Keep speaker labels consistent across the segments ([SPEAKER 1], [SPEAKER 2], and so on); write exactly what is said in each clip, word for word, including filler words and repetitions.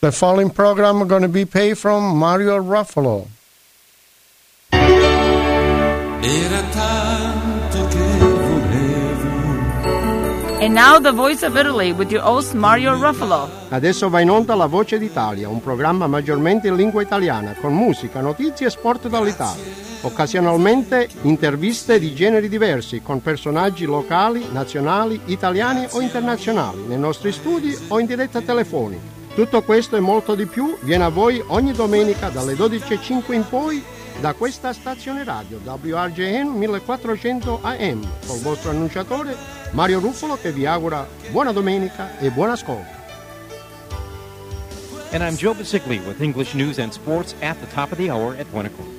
[SPEAKER 1] The following program is going to be paid from Mario Ruffalo.
[SPEAKER 2] Era tanto che volevo.
[SPEAKER 3] And now the Voice of Italy with your host Mario Ruffalo.
[SPEAKER 1] Adesso va in onda La Voce d'Italia, un programma maggiormente in lingua italiana, con musica, notizie e sport dall'Italia. Occasionalmente interviste di generi diversi, con personaggi locali, nazionali, italiani o internazionali, nei nostri studi o in diretta telefonica. Tutto questo e molto di più viene a voi ogni domenica dalle dodici e cinque in poi da questa stazione radio W R J N millequattrocento A M, col vostro annunciatore Mario Ruffalo, che vi augura buona domenica e buon ascolto.
[SPEAKER 4] And I'm Joe Basicli with English news and sports at the top of the hour at one o'clock.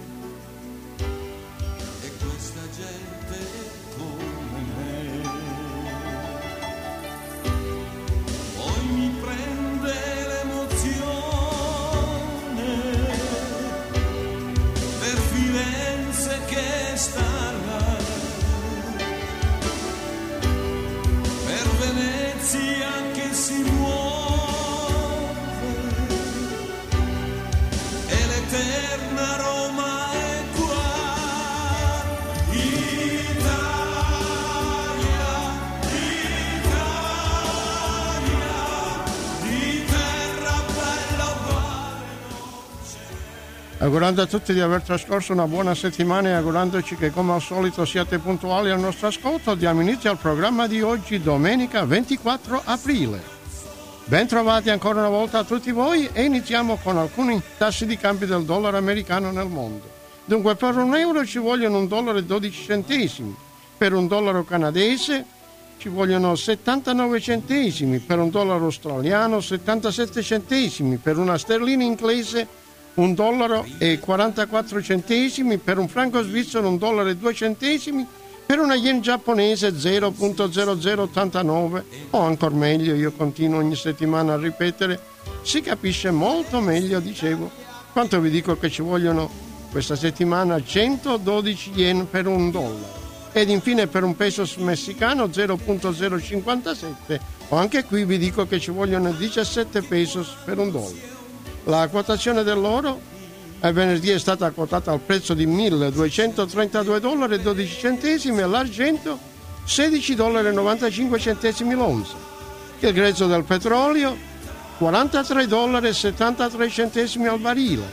[SPEAKER 1] Augurando a tutti di aver trascorso una buona settimana e augurandoci che come al solito siate puntuali al nostro ascolto, diamo inizio al programma di oggi, domenica ventiquattro aprile. Ben trovati ancora una volta a tutti voi e iniziamo con alcuni tassi di cambio del dollaro americano nel mondo. Dunque, per un euro ci vogliono un dollaro e dodici centesimi, per un dollaro canadese ci vogliono settantanove centesimi, per un dollaro australiano settantasette centesimi, per una sterlina inglese un dollaro e quarantaquattro centesimi, per un franco svizzero un dollaro e due centesimi, per una yen giapponese zero virgola zero zero ottantanove, o ancora meglio, io continuo ogni settimana a ripetere, si capisce molto meglio, dicevo, quanto vi dico che ci vogliono questa settimana centododici yen per un dollaro, ed infine per un peso messicano zero virgola zero cinquantasette, o anche qui vi dico che ci vogliono diciassette pesos per un dollaro. La quotazione dell'oro a venerdì è stata quotata al prezzo di milleduecentotrentadue dollari e dodici centesimi e l'argento sedici dollari e novantacinque centesimi l'onza. Il grezzo del petrolio quarantatré dollari e settantatré centesimi al barile.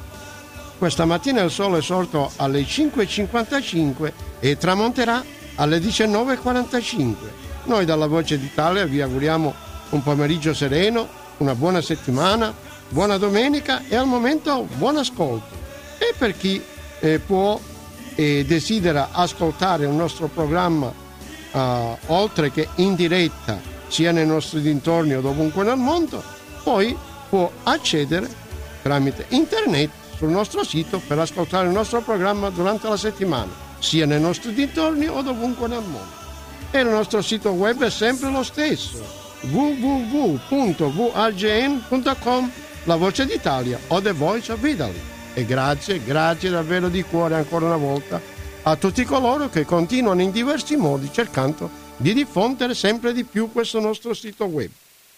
[SPEAKER 1] Questa mattina il sole è sorto alle cinque e cinquantacinque e tramonterà alle diciannove e quarantacinque. Noi dalla Voce d'Italia vi auguriamo un pomeriggio sereno, una buona settimana, buona domenica e al momento buon ascolto. E per chi eh, può e desidera ascoltare il nostro programma eh, oltre che in diretta sia nei nostri dintorni o dovunque nel mondo, poi può accedere tramite internet sul nostro sito per ascoltare il nostro programma durante la settimana, sia nei nostri dintorni o dovunque nel mondo. E il nostro sito web è sempre lo stesso, w w w punto v r j n punto com, La Voce d'Italia o The Voice of Italy. E grazie, grazie davvero di cuore ancora una volta a tutti coloro che continuano in diversi modi cercando di diffondere sempre di più questo nostro sito web.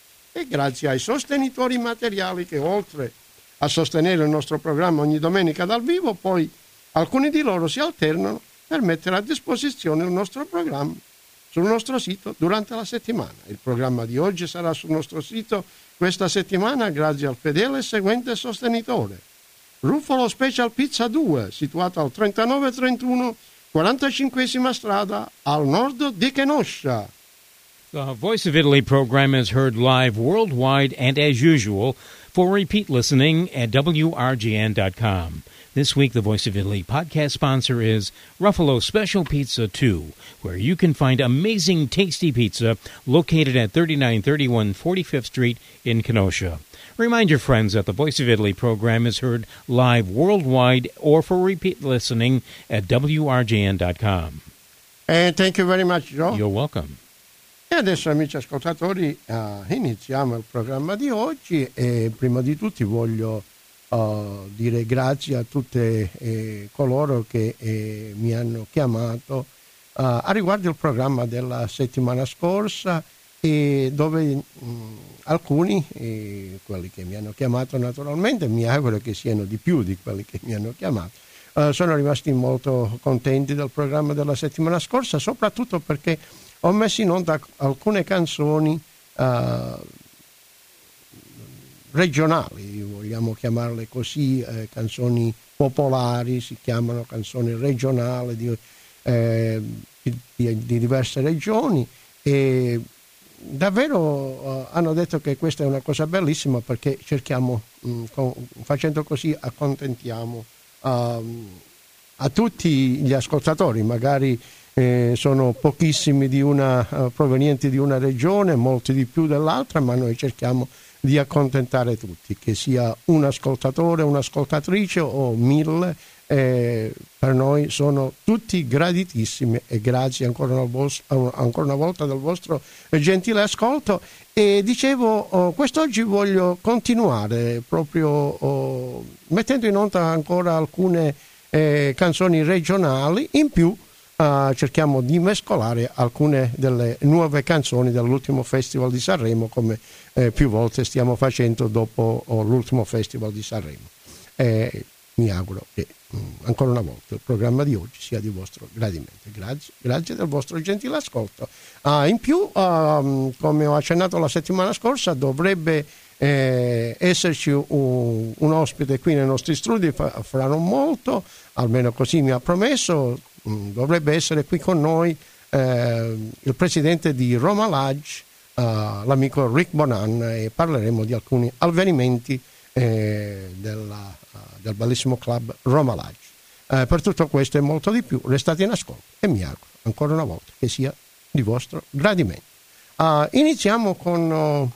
[SPEAKER 1] E grazie ai sostenitori materiali che, oltre a sostenere il nostro programma ogni domenica dal vivo, poi alcuni di loro si alternano per mettere a disposizione il nostro programma sul nostro sito durante la settimana. Il programma di oggi sarà sul nostro sito questa settimana grazie al fedele e seguente sostenitore, Ruffalo Special Pizza due, situato al trentanove trentuno quarantacinquesima strada al nord di Kenosha.
[SPEAKER 5] The Voice of Italy program is heard live worldwide and, as usual, for repeat listening at W R G N dot com. This week, the Voice of Italy podcast sponsor is Ruffalo Special Pizza two, where you can find amazing, tasty pizza located at thirty-nine thirty-one forty-fifth Street in Kenosha. Remind your friends that the Voice of Italy program is heard live worldwide or for repeat listening at W R G N dot com.
[SPEAKER 1] And thank you very much, Joe.
[SPEAKER 5] You're welcome.
[SPEAKER 1] E adesso, amici ascoltatori, uh, iniziamo il programma di oggi e prima di tutti voglio uh, dire grazie a tutte eh, coloro che eh, mi hanno chiamato uh, a riguardo il programma della settimana scorsa e dove mh, alcuni, eh, quelli che mi hanno chiamato naturalmente, mi auguro che siano di più di quelli che mi hanno chiamato, eh, sono rimasti molto contenti del programma della settimana scorsa, soprattutto perché ho messo in onda alcune canzoni eh, regionali, vogliamo chiamarle così, eh, canzoni popolari, si chiamano canzoni regionali di, eh, di, di diverse regioni, e davvero uh, hanno detto che questa è una cosa bellissima, perché cerchiamo, mh, con, facendo così accontentiamo uh, a tutti gli ascoltatori, magari eh, sono pochissimi di una, uh, provenienti di una regione, molti di più dell'altra, ma noi cerchiamo di accontentare tutti, che sia un ascoltatore, un'ascoltatrice o mille, eh, per noi sono tutti graditissimi, e grazie ancora una, vostro, ancora una volta del vostro gentile ascolto. E dicevo, oh, quest'oggi voglio continuare proprio oh, mettendo in onda ancora alcune eh, canzoni regionali, in più Uh, cerchiamo di mescolare alcune delle nuove canzoni dell'ultimo Festival di Sanremo, come eh, più volte stiamo facendo dopo oh, l'ultimo Festival di Sanremo. Eh, mi auguro che mh, ancora una volta il programma di oggi sia di vostro gradimento. Grazie, grazie del vostro gentile ascolto. Uh, in più, uh, come ho accennato la settimana scorsa, dovrebbe eh, esserci un, un ospite qui nei nostri studi fra, fra non molto, almeno così mi ha promesso. Dovrebbe essere qui con noi eh, il presidente di Roma Lodge, eh, l'amico Rick Bonan, e parleremo di alcuni avvenimenti eh, della, uh, del bellissimo club Roma Lodge. Eh, per tutto questo e molto di più, restate in ascolto e mi auguro ancora una volta che sia di vostro gradimento. Uh, iniziamo con uh,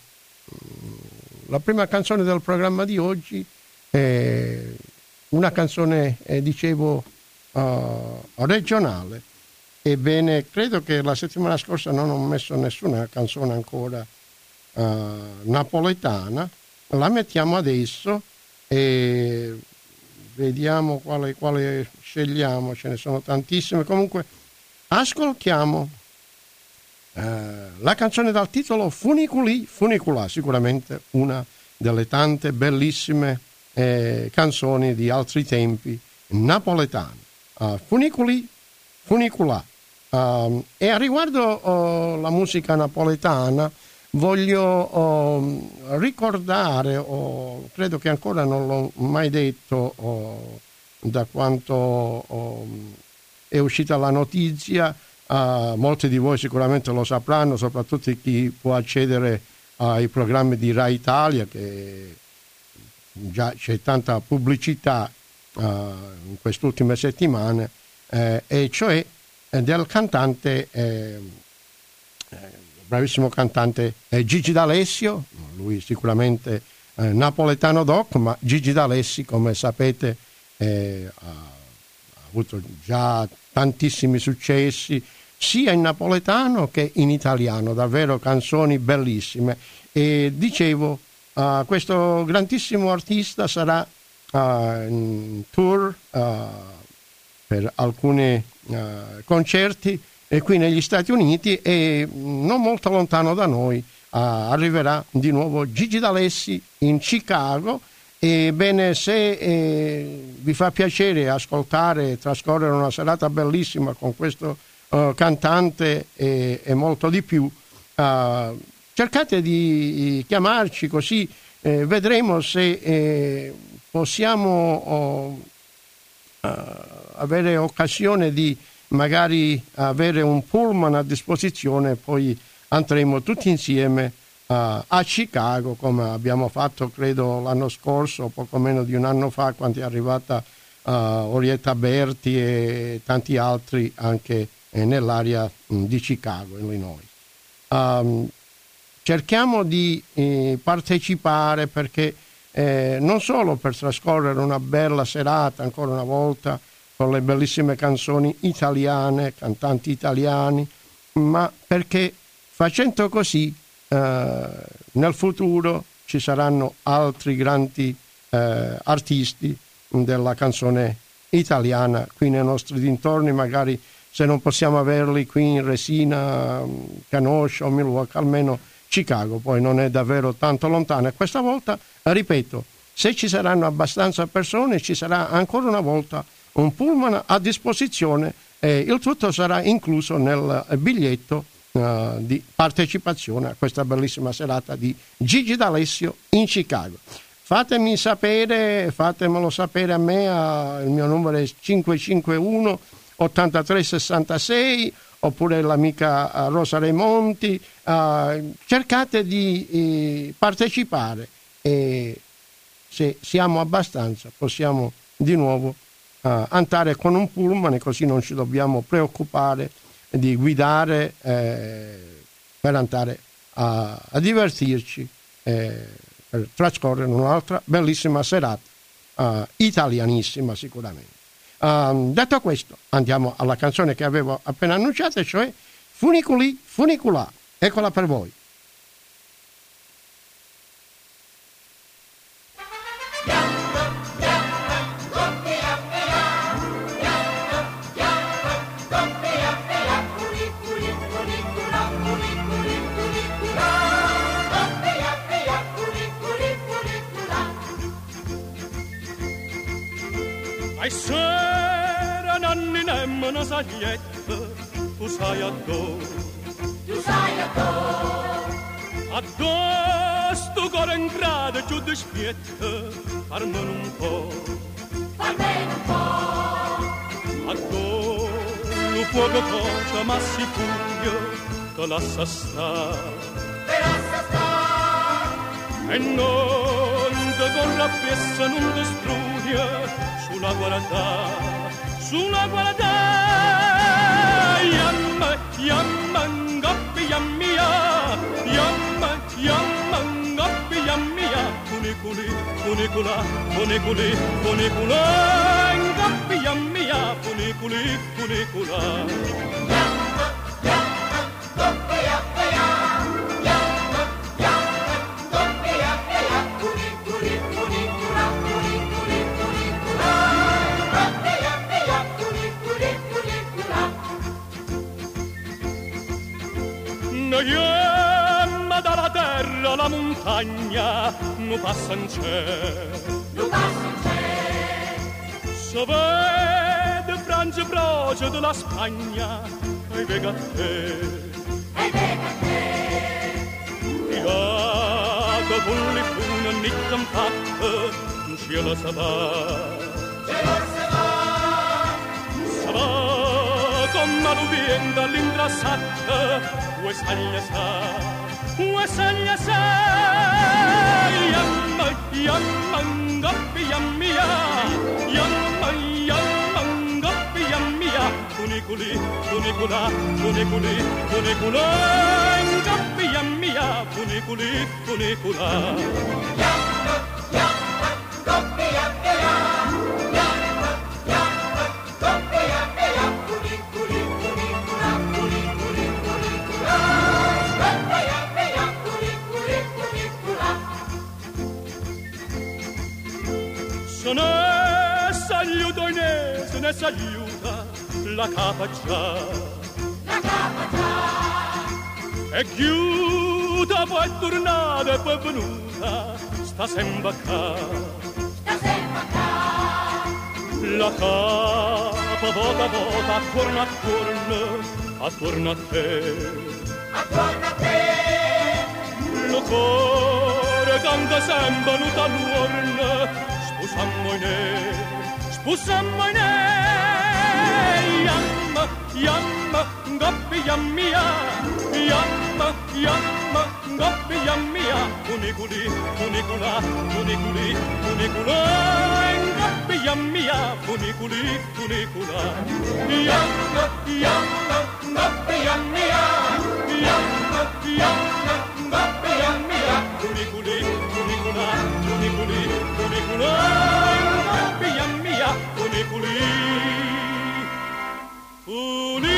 [SPEAKER 1] la prima canzone del programma di oggi, eh, una canzone, eh, dicevo, Uh, regionale. Ebbene, credo che la settimana scorsa non ho messo nessuna canzone ancora uh, napoletana, la mettiamo adesso e vediamo quale, quale scegliamo, ce ne sono tantissime. Comunque ascoltiamo uh, la canzone dal titolo Funiculi Funicula, sicuramente una delle tante bellissime eh, canzoni di altri tempi napoletane. Uh, funiculi, funicula. Uh, e a riguardo uh, la musica napoletana voglio uh, ricordare, uh, credo che ancora non l'ho mai detto uh, da quanto uh, è uscita la notizia, uh, molti di voi sicuramente lo sapranno, soprattutto chi può accedere ai programmi di Rai Italia, che già c'è tanta pubblicità Uh, in queste ultime settimane, eh, e cioè eh, del cantante, eh, eh, bravissimo cantante eh, Gigi D'Alessio, lui sicuramente eh, napoletano doc, ma Gigi D'Alessio, come sapete, eh, ha, ha avuto già tantissimi successi sia in napoletano che in italiano, davvero canzoni bellissime. E dicevo, uh, questo grandissimo artista sarà Uh, in tour uh, per alcuni uh, concerti e qui negli Stati Uniti, e non molto lontano da noi uh, arriverà di nuovo Gigi D'Alessio in Chicago. Ebbene, se eh, vi fa piacere ascoltare e trascorrere una serata bellissima con questo uh, cantante e, e molto di più, uh, cercate di chiamarci, così eh, vedremo se eh, possiamo oh, uh, avere occasione di magari avere un pullman a disposizione, poi andremo tutti insieme uh, a Chicago, come abbiamo fatto credo l'anno scorso, poco meno di un anno fa, quando è arrivata uh, Orietta Berti e tanti altri anche eh, nell'area mh, di Chicago, Illinois. Um, cerchiamo di eh, partecipare, perché Eh, non solo per trascorrere una bella serata ancora una volta con le bellissime canzoni italiane, cantanti italiani, ma perché facendo così eh, nel futuro ci saranno altri grandi eh, artisti della canzone italiana qui nei nostri dintorni, magari se non possiamo averli qui in Resina, Kenosha o Milwaukee, almeno Chicago, poi non è davvero tanto lontano. E questa volta, ripeto, se ci saranno abbastanza persone, ci sarà ancora una volta un pullman a disposizione e il tutto sarà incluso nel biglietto uh, di partecipazione a questa bellissima serata di Gigi D'Alessio in Chicago. Fatemi sapere, fatemelo sapere a me, uh, il mio numero è cinque cinque uno ottantatré sessantasei, oppure l'amica uh, Rosa Remonti. Uh, cercate di eh, partecipare e se siamo abbastanza possiamo di nuovo uh, andare con un pullman, e così non ci dobbiamo preoccupare di guidare eh, per andare a, a divertirci, eh, per trascorrere un'altra bellissima serata, uh, italianissima sicuramente. Uh, detto questo, andiamo alla canzone che avevo appena annunciata, cioè Funiculi Funiculà. Eccola per voi.
[SPEAKER 6] Ai sera nanni nemmo una saglietta, tu sai addosso, tu sai addosso, addosso tu cuore in grado giù di spietta, farmene un po', farmene un po', addosso lo fuoco concia ma si puglia, te lascia stare, te lascia stare, e non te con la piessa non ti strugna, sulla guarda, sulla guarda, yamma, yamma, ngappi, yammia, yamma, yamma, ngappi, yammia, funiculi, funicula, funiculi, funicula, ngappi, yammia, funiculi, funicula. Yamma, yamma, ngappi, yammia, yamma, yamma, ngappi, yammia, funiculi, funicula, funiculi, funicula. Yamma dalla terra alla montagna, non passa in cielo, non passa in cielo. Se vede Francia Broce della Spagna, e vega te, e vega te. Piato con le fune nicca fatta, non ce la sa va, ce la sa va, sa va come l'uvienda all'ingrassata. Wesaglia sa, wesaglia sa, yamma, yamma, ngappi, yammia, yamma, yamma, ngappi, yammia, funiculi, funicula, funiculi, funicula, ngappi, yammia, funiculi, funicula. Yamma, yamma, ngappi, yammia, yamma, yamma, ngappi, yammia, funiculi, funicula, funiculi, funicula. Se ne s'aiuta in se ne s'aiuta la capa già, la capa già, e chiuda poi tornata e poi venuta, sta sempre qua, sta sempre qua. La capa vota vota, attorno attorno, attorno a te, attorno a te. Lo cuore canta sempre nuda l'uorno, spusammo in e, spusammo in e. Yamma, yamma, ngappi, yammia, yamma, yamma, ngappi, yammia, funiculi, funicula, funiculi, funicula, ngappi, yammia, funiculi, funicula. Yamma, yamma, ngappi, yammia, yamma, yamma, ngappi, yammia, funiculi, funicula, funiculi, funicula, ngappi, yammia, funiculi, funicula.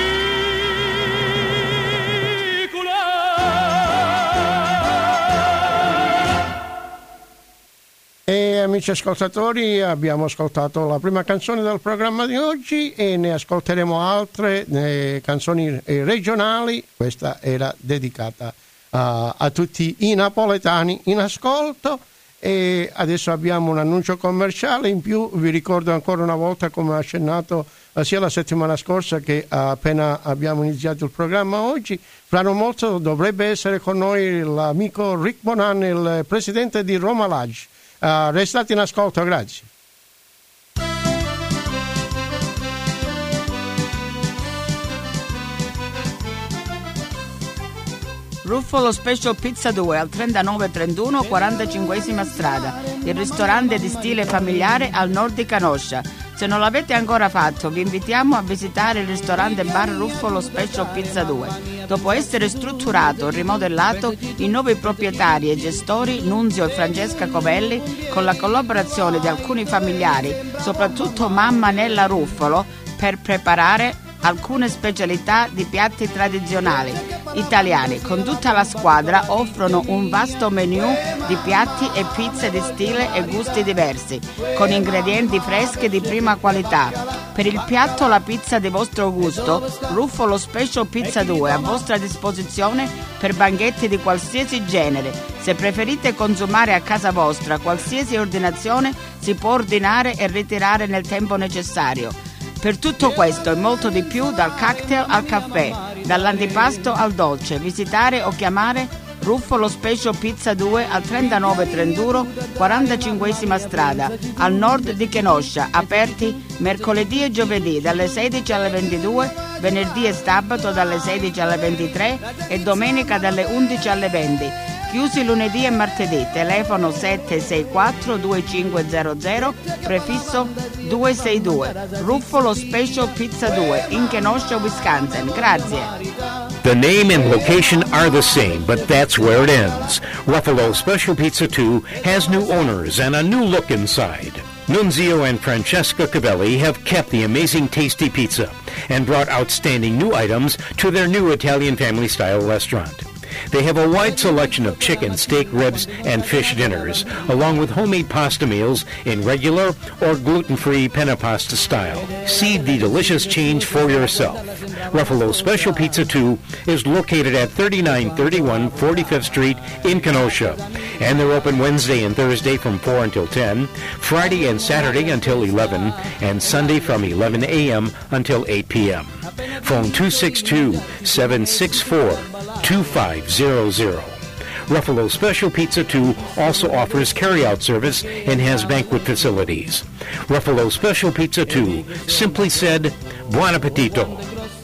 [SPEAKER 1] amici ascoltatori, abbiamo ascoltato la prima canzone del programma di oggi e ne ascolteremo altre eh, canzoni eh, regionali. Questa era dedicata uh, a tutti i napoletani in ascolto. E adesso abbiamo un annuncio commerciale. In più vi ricordo ancora una volta, come ho accennato eh, sia la settimana scorsa che eh, appena abbiamo iniziato il programma oggi, fra non molto dovrebbe essere con noi l'amico Rick Bonan, il presidente di Roma Lodge. Uh, restate in ascolto, grazie.
[SPEAKER 3] Ruffolo Special Pizza due al trentanove trentuno quarantacinquesima strada, il ristorante di stile familiare al nord di Canoscia. Se non l'avete ancora fatto, vi invitiamo a visitare il ristorante bar Ruffolo Special Pizza due. Dopo essere strutturato e rimodellato, i nuovi proprietari e gestori Nunzio e Francesca Covelli, con la collaborazione di alcuni familiari, soprattutto mamma Nella Ruffolo, per preparare alcune specialità di piatti tradizionali italiani. Con tutta la squadra offrono un vasto menù di piatti e pizze di stile e gusti diversi, con ingredienti freschi di prima qualità. Per il piatto o la pizza di vostro gusto, Ruffolo Special Pizza due a vostra disposizione per banchetti di qualsiasi genere. Se preferite consumare a casa vostra, qualsiasi ordinazione si può ordinare e ritirare nel tempo necessario. Per tutto questo e molto di più, dal cocktail al caffè, dall'antipasto al dolce, visitare o chiamare Ruffolo Special Pizza due al trentanove trentuno quarantacinquesima strada, al nord di Kenosha, aperti mercoledì e giovedì dalle sedici alle ventidue, venerdì e sabato dalle sedici alle ventitré e domenica dalle undici alle venti. Chiusi lunedì e martedì. Telefono sette sei quattro due cinque zero zero, prefisso due sei due. Ruffolo Special Pizza due in Kenosha, Wisconsin. Grazie.
[SPEAKER 4] The name and location are the same, but that's where it ends. Ruffalo Special Pizza two has new owners and a new look inside. Nunzio and Francesca Cavelli have kept the amazing tasty pizza and brought outstanding new items to their new Italian family-style restaurant. They have a wide selection of chicken, steak, ribs, and fish dinners, along with homemade pasta meals in regular or gluten-free penna pasta style. See the delicious change for yourself. Ruffalo Special Pizza two is located at thirty-nine thirty-one forty-fifth Street in Kenosha, and they're open Wednesday and Thursday from four until ten, Friday and Saturday until eleven, and Sunday from eleven a.m. until eight p.m. Phone two six two, seven six four, two five zero zero. Ruffalo Special Pizza two also offers carry-out service and has banquet facilities. Ruffalo Special Pizza two, simply said, buon appetito.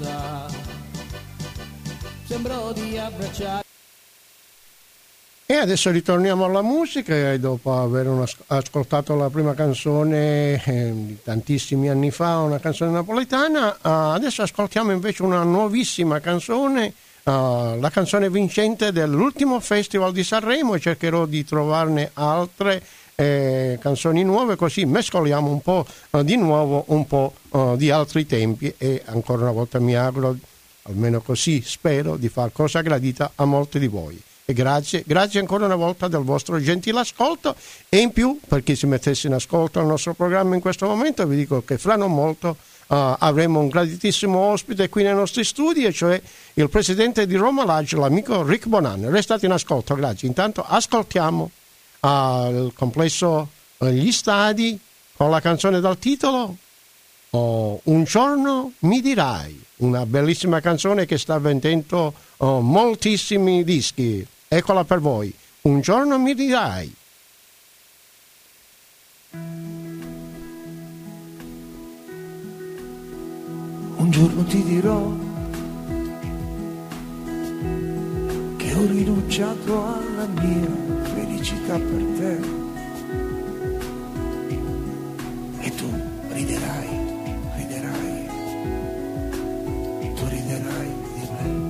[SPEAKER 1] E adesso ritorniamo alla musica e dopo aver ascoltato la prima canzone eh, di tantissimi anni fa, una canzone napoletana, uh, adesso ascoltiamo invece una nuovissima canzone, uh, la canzone vincente dell'ultimo Festival di Sanremo, e cercherò di trovarne altre eh, canzoni nuove, così mescoliamo un po' uh, di nuovo un po' uh, di altri tempi, e ancora una volta mi auguro, almeno così spero, di far cosa gradita a molti di voi. E grazie, grazie ancora una volta del vostro gentile ascolto, e in più, per chi si mettesse in ascolto al nostro programma in questo momento, vi dico che fra non molto uh, avremo un graditissimo ospite qui nei nostri studi, e cioè il presidente di Roma Lodge, l'amico Rick Bonan. Restate in ascolto, grazie. Intanto ascoltiamo uh, il complesso uh, Gli Stadi con la canzone dal titolo oh, Un giorno mi dirai, una bellissima canzone che sta vendendo oh, moltissimi dischi. Eccola per voi, Un giorno mi dirai.
[SPEAKER 7] Un giorno ti dirò che ho rinunciato alla mia felicità per te, e tu riderai, riderai, tu riderai di me.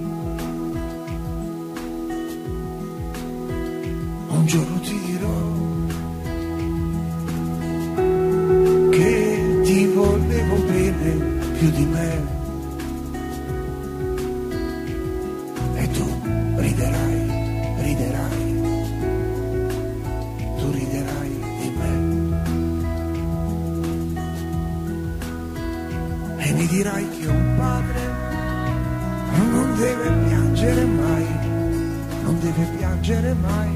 [SPEAKER 7] Un giorno ti dirò che ti volevo bene più di me, e tu riderai, riderai, tu riderai di me. piangere mai.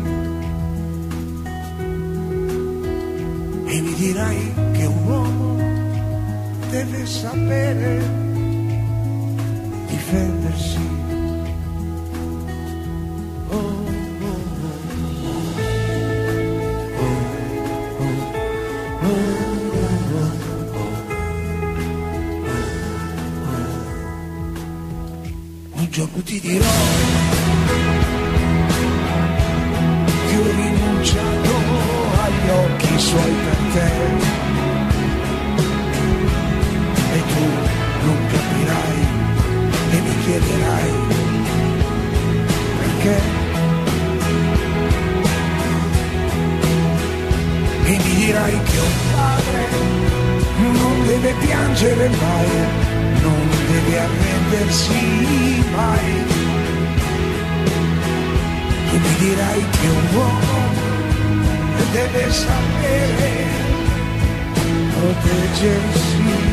[SPEAKER 7] E mi dirai che un uomo deve sapere difendersi. Oh, oh, oh, oh, oh, oh. Un giorno ti dirò che ho rinunciato agli occhi suoi per te e tu non capirai e mi chiederai perché e mi dirai che un padre non deve piangere mai, non deve arrendersi mai. E mi dirai che un uomo deve sapere proteggersi.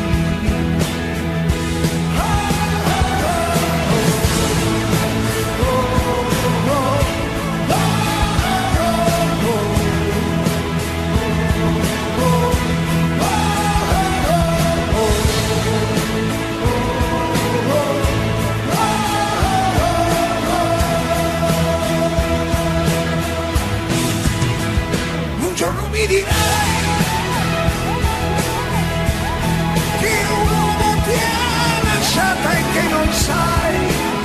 [SPEAKER 7] Mi dirai che un uomo ti ha lasciata e che non sai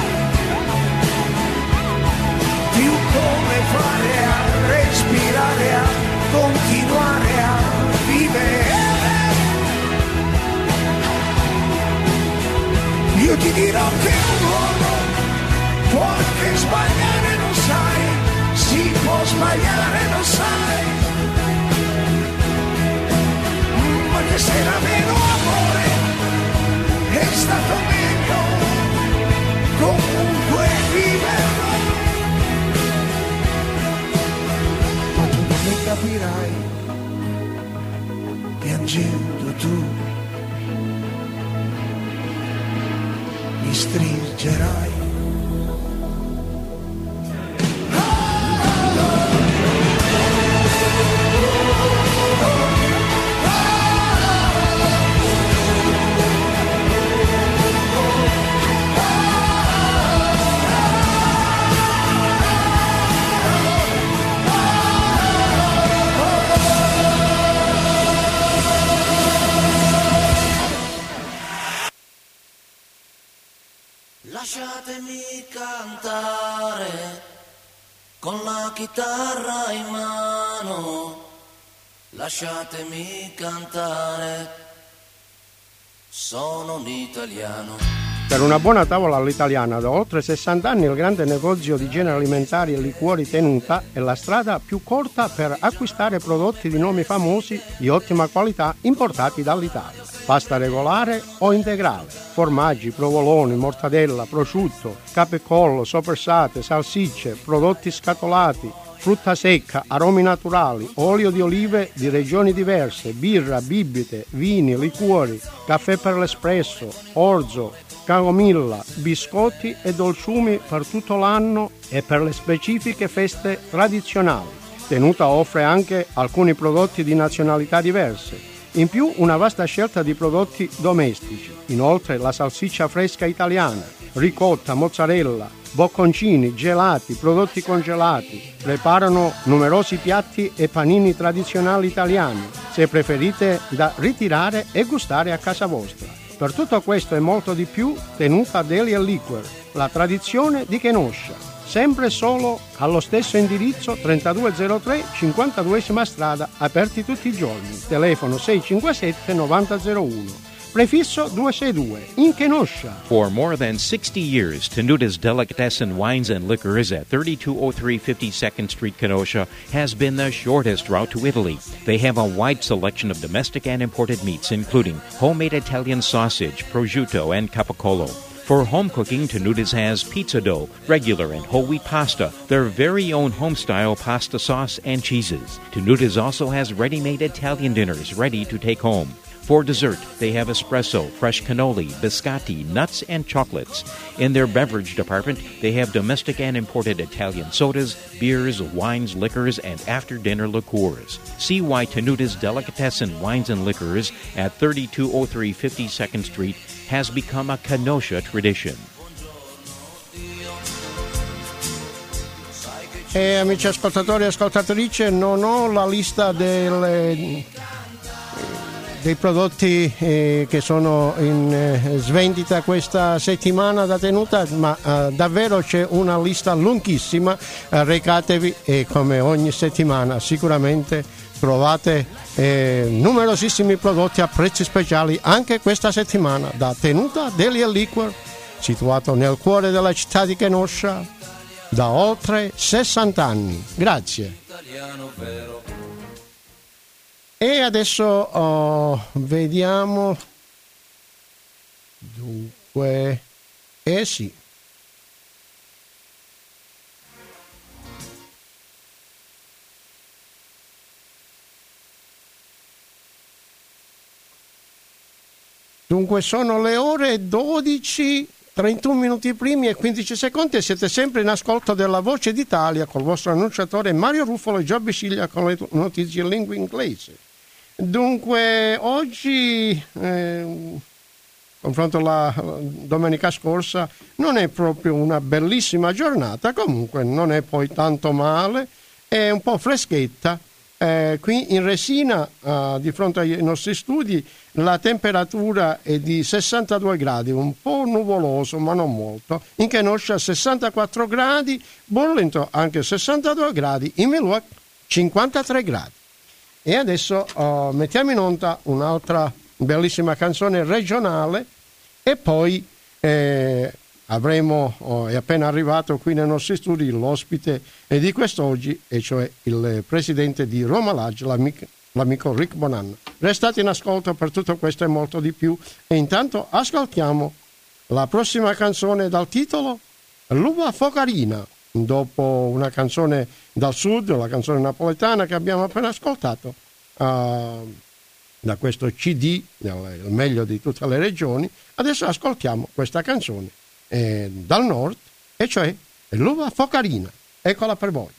[SPEAKER 7] più come fare a respirare, a continuare a vivere. Io ti dirò che un uomo può anche sbagliare, lo sai, si può sbagliare, lo sai. Che se era meno amore è stato meglio comunque viverlo. Ma tu non mi capirai piangendo tu mi stringerai.
[SPEAKER 8] Lasciatemi cantare con la chitarra in mano, lasciatemi cantare, sono un italiano.
[SPEAKER 1] Per una buona tavola all'italiana da oltre sessanta anni il grande negozio di generi alimentari e liquori Tenuta è la strada più corta per acquistare prodotti di nomi famosi di ottima qualità importati dall'Italia. Pasta regolare o integrale, formaggi, provoloni, mortadella, prosciutto, capecollo, soppressate, salsicce, prodotti scatolati, frutta secca, aromi naturali, olio di olive di regioni diverse, birra, bibite, vini, liquori, caffè per l'espresso, orzo, camomilla, biscotti e dolciumi per tutto l'anno e per le specifiche feste tradizionali. Tenuta offre anche alcuni prodotti di nazionalità diverse. In più una vasta scelta di prodotti domestici. Inoltre la salsiccia fresca italiana, ricotta, mozzarella, bocconcini, gelati, prodotti congelati. Preparano numerosi piatti e panini tradizionali italiani, se preferite da ritirare e gustare a casa vostra. Per tutto questo e molto di più, Tenuta Deli and Liquor, la tradizione di Kenosha. Sempre solo allo stesso indirizzo trentadue zero tre cinquantaduesima strada, aperti tutti i giorni. Telefono sei cinque sette nove zero zero uno. Prefisso duecentosesantadue, in Kenosha.
[SPEAKER 5] For more than sixty years, Tenuta's Delicatessen Wines and Liquors at thirty-two oh three fifty-second Street, Kenosha, has been the shortest route to Italy. They have a wide selection of domestic and imported meats, including homemade Italian sausage, prosciutto, and capicola. For home cooking, Tenuta's has pizza dough, regular and whole wheat pasta, their very own home-style pasta sauce, and cheeses. Tenuta's also has ready-made Italian dinners ready to take home.
[SPEAKER 9] For dessert, they have espresso, fresh cannoli, biscotti, nuts, and chocolates. In their beverage department, they have domestic and imported Italian sodas, beers, wines, liquors, and after-dinner liqueurs. See why Tenuta's Delicatessen Wines and Liquors at thirty-two oh three fifty-second Street has become a Kenosha tradition.
[SPEAKER 1] E amici ascoltatori e ascoltatrici, non ho la lista delle, dei prodotti eh, che sono in eh, svendita questa settimana da Tenuta, ma eh, davvero c'è una lista lunghissima. Eh, recatevi e come ogni settimana sicuramente trovate eh, numerosissimi prodotti a prezzi speciali anche questa settimana da Tenuta Deli and Liquor, situato nel cuore della città di Kenosha da oltre sessanta anni. Grazie. E adesso oh, vediamo. Dunque, eh sì. Dunque sono le ore dodici, trentuno minuti primi e quindici secondi e siete sempre in ascolto della Voce d'Italia col vostro annunciatore Mario Ruffolo e Giobbe Sciglia con le notizie in lingua inglese. Dunque oggi, eh, confronto alla domenica scorsa, non è proprio una bellissima giornata, comunque non è poi tanto male, è un po' freschetta. Eh, qui in Resina, eh, di fronte ai nostri studi, la temperatura è di sessantadue gradi, un po' nuvoloso ma non molto. In Kenosha sessantaquattro gradi, Burlington anche sessantadue gradi, in Milwaukee cinquantatré gradi. E adesso eh, mettiamo in onda un'altra bellissima canzone regionale e poi eh, avremo, oh, è appena arrivato qui nei nostri studi l'ospite di quest'oggi, e cioè il presidente di Roma Lodge, l'amico, l'amico Rick Bonanno. Restate in ascolto per tutto questo e molto di più, e intanto ascoltiamo la prossima canzone dal titolo L'uva focarina, dopo una canzone dal sud, la canzone napoletana che abbiamo appena ascoltato uh, da questo C D, il meglio di tutte le regioni. Adesso ascoltiamo questa canzone Eh, dal nord, e cioè l'uva focarina. Eccola per voi.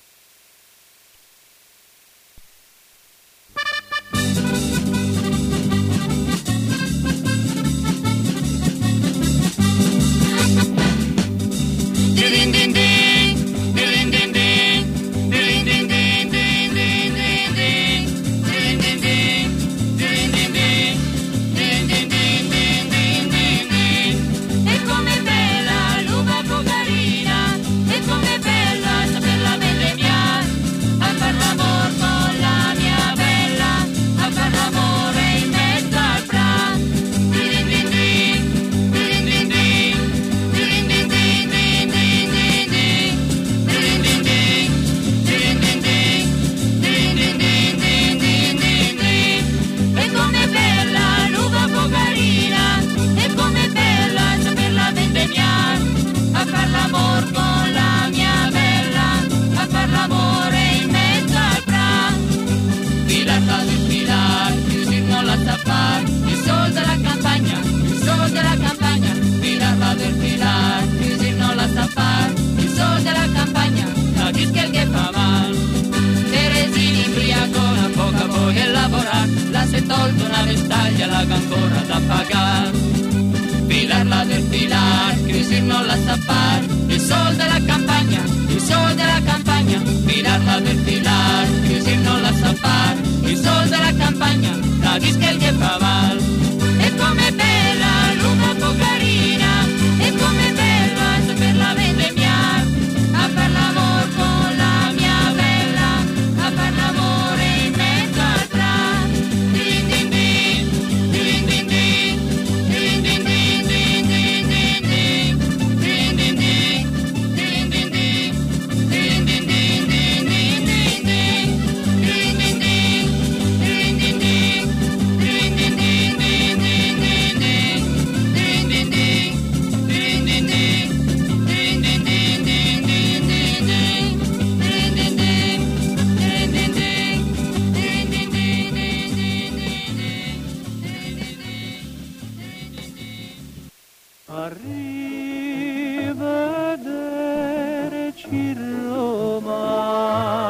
[SPEAKER 10] tolto una vestaglia, la ancora da pagar. Pilarla del pilar, Crisir non la sa far. Il sol de la campagna, il sol de la campagna. Pilarla del pilar, Crisir non la sa far. Il sol de la campagna, la disca el que faval. E come bella, l'uva pocarina. E come bella, saperla vendemmiar. A far l'amor con la mia bella. A far l'amore in mezzo al tram. Din din din, din din din, din din din, din din din din, din din din, din din din, din din din, din din din din, din din din, din din din, din din din.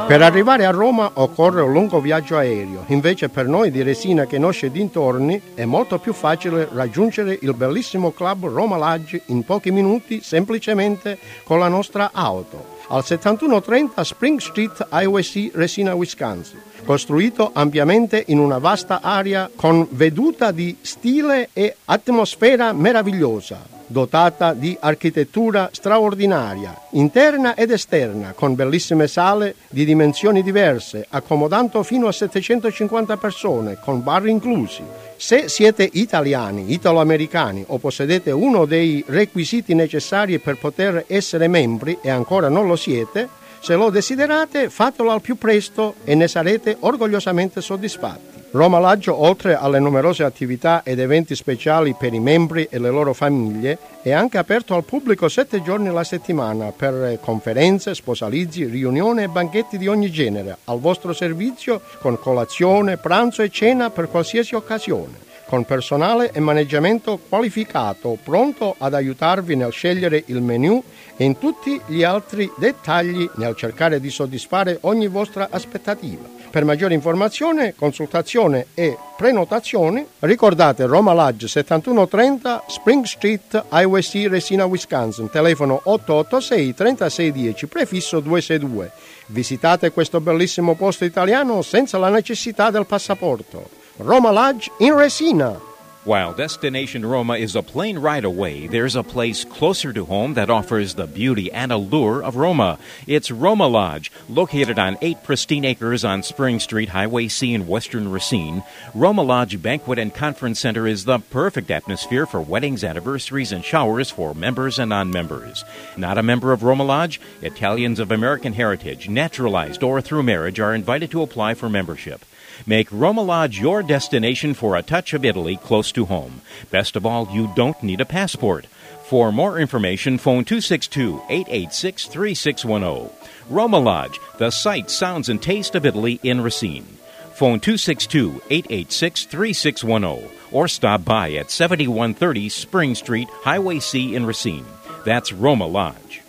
[SPEAKER 1] Per arrivare a Roma occorre un lungo viaggio aereo, invece per noi di Resina che conosce dintorni è molto più facile raggiungere il bellissimo club Roma Lodge in pochi minuti semplicemente con la nostra auto. Al settantuno trenta Spring Street, Highway C, Resina, Wisconsin, costruito ampiamente in una vasta area con veduta di stile e atmosfera meravigliosa, dotata di architettura straordinaria, interna ed esterna, con bellissime sale di dimensioni diverse, accomodando fino a settecentocinquanta persone, con bar inclusi. Se siete italiani, italo-americani o possedete uno dei requisiti necessari per poter essere membri e ancora non lo siete, se lo desiderate fatelo al più presto e ne sarete orgogliosamente soddisfatti. Roma Lodge, oltre alle numerose attività ed eventi speciali per i membri e le loro famiglie, è anche aperto al pubblico sette giorni alla settimana per conferenze, sposalizi, riunioni e banchetti di ogni genere, al vostro servizio con colazione, pranzo e cena per qualsiasi occasione, con personale e maneggiamento qualificato, pronto ad aiutarvi nel scegliere il menù e in tutti gli altri dettagli nel cercare di soddisfare ogni vostra aspettativa. Per maggiore informazione, consultazione e prenotazione, ricordate Roma Lodge settantuno trenta Spring Street, Highway C, Resina, Wisconsin, telefono otto otto sei trentasei uno zero, prefisso due sei due. Visitate questo bellissimo posto italiano senza la necessità del passaporto. Roma Lodge in Resina.
[SPEAKER 9] While Destination Roma is a plane ride away, there's a place closer to home that offers the beauty and allure of Roma. It's Roma Lodge, located on eight pristine acres on Spring Street, Highway C in western Racine. Roma Lodge Banquet and Conference Center is the perfect atmosphere for weddings, anniversaries, and showers for members and non-members. Not a member of Roma Lodge? Italians of American heritage, naturalized or through marriage, are invited to apply for membership. Make Roma Lodge your destination for a touch of Italy close to home. Best of all, you don't need a passport. For more information, phone two six two, eight eight six, three six one zero. Roma Lodge, the sight, sounds, and taste of Italy in Racine. Phone two six two, eight eight six, three six one zero or stop by at seventy-one thirty Spring Street, Highway C in Racine. That's Roma Lodge.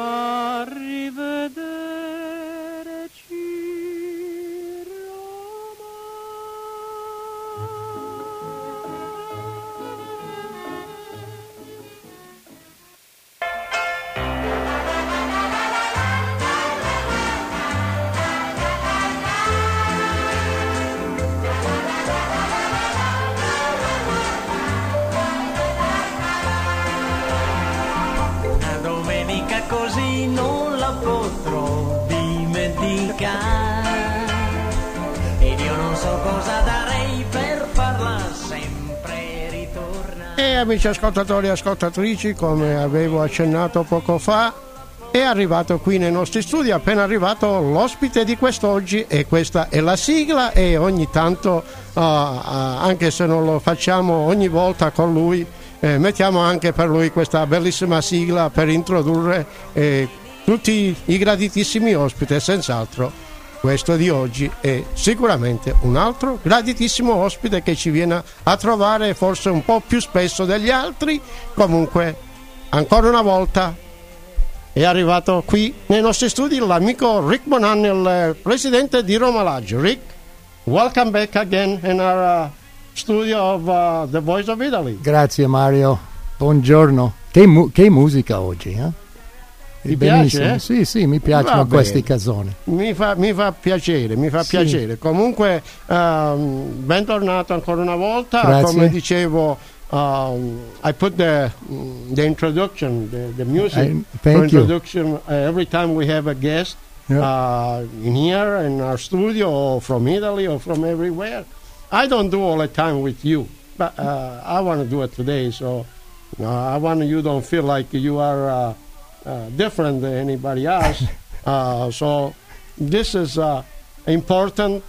[SPEAKER 11] Così non la potrò dimenticare ed io non so cosa darei per farla sempre ritornare.
[SPEAKER 1] E amici ascoltatori e ascoltatrici, come avevo accennato poco fa, è arrivato qui nei nostri studi, è appena arrivato l'ospite di quest'oggi e questa è la sigla e ogni tanto, uh, uh, anche se non lo facciamo ogni volta con lui, Eh, mettiamo anche per lui questa bellissima sigla per introdurre eh, tutti i graditissimi ospiti. Senz'altro questo di oggi è sicuramente un altro graditissimo ospite che ci viene a trovare forse un po' più spesso degli altri. Comunque ancora una volta è arrivato qui nei nostri studi l'amico Rick Bonanni, il presidente di Roma Lodge. Rick, welcome back again in our uh, studio of uh, The Voice of Italy.
[SPEAKER 12] Grazie Mario, buongiorno. Che, mu- che musica oggi, eh?
[SPEAKER 1] Ti piace? Eh?
[SPEAKER 12] Sì, sì, mi piacciono
[SPEAKER 1] Va
[SPEAKER 12] questi
[SPEAKER 1] bene.
[SPEAKER 12] canzoni.
[SPEAKER 1] Mi fa, mi fa piacere, mi fa
[SPEAKER 12] Sì.
[SPEAKER 1] piacere. Comunque, um, bentornato ancora una volta.
[SPEAKER 12] Grazie.
[SPEAKER 1] Come dicevo, um, I put the, the introduction, the, the music
[SPEAKER 12] I, thank
[SPEAKER 1] for
[SPEAKER 12] you.
[SPEAKER 1] introduction uh, every time we have a guest
[SPEAKER 12] Yeah.
[SPEAKER 1] uh, in here in our studio or from Italy or from everywhere. I don't do all the time with you, but uh, I want to do it today. So uh, I want you don't feel like you are uh, uh, different than anybody else. uh, so this is uh, important,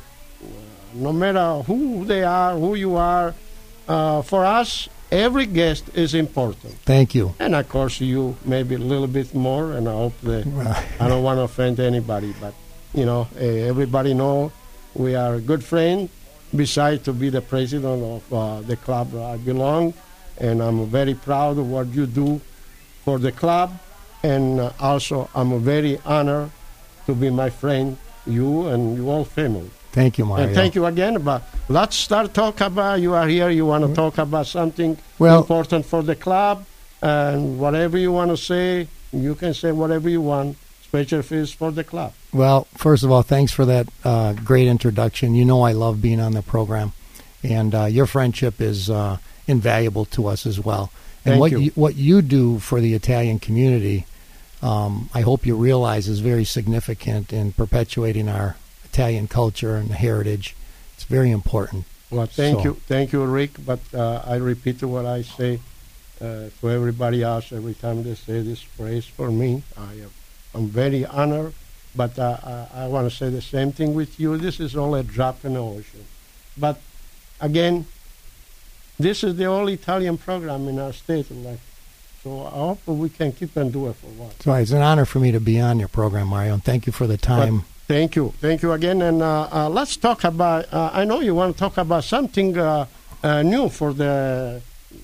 [SPEAKER 1] no matter who they are, who you are. Uh, for us, every guest is important.
[SPEAKER 12] Thank you.
[SPEAKER 1] And of course, you maybe a little bit more. And I hope that I don't want to offend anybody, but you know, uh, everybody know we are a good friend. Besides to be the president of uh, the club I belong, and I'm very proud of what you do for the club, and uh, also I'm very honored to be my friend you and your whole family.
[SPEAKER 12] Thank you, Mario.
[SPEAKER 1] And thank you again. But let's start talk about, you are here, you want to talk about something
[SPEAKER 12] well,
[SPEAKER 1] important for the club, and whatever you want to say, you can say whatever you want, especially if it's for the club.
[SPEAKER 12] Well, first of all, thanks for that uh, great introduction. You know I love being on the program, and uh, your friendship is uh, invaluable to us as well. And
[SPEAKER 1] Thank
[SPEAKER 12] what
[SPEAKER 1] you.
[SPEAKER 12] you, what you do for the Italian community, um, I hope you realize is very significant in perpetuating our Italian culture and heritage. It's very important.
[SPEAKER 1] Well, thank
[SPEAKER 12] So-
[SPEAKER 1] you, thank you, Rick. But uh, I repeat what I say uh, to everybody else every time they say this phrase for me. I am I'm very honored, but uh, I, I want to say the same thing with you. This is all a drop in the ocean. But again, this is the only Italian program in our state. Like, so I hope we can keep and do it for a while.
[SPEAKER 12] So it's an honor for me to be on your program, Mario, and thank you for the time.
[SPEAKER 1] But thank you. Thank you again. And uh, uh, let's talk about, uh, I know you want to talk about something uh, uh, new for the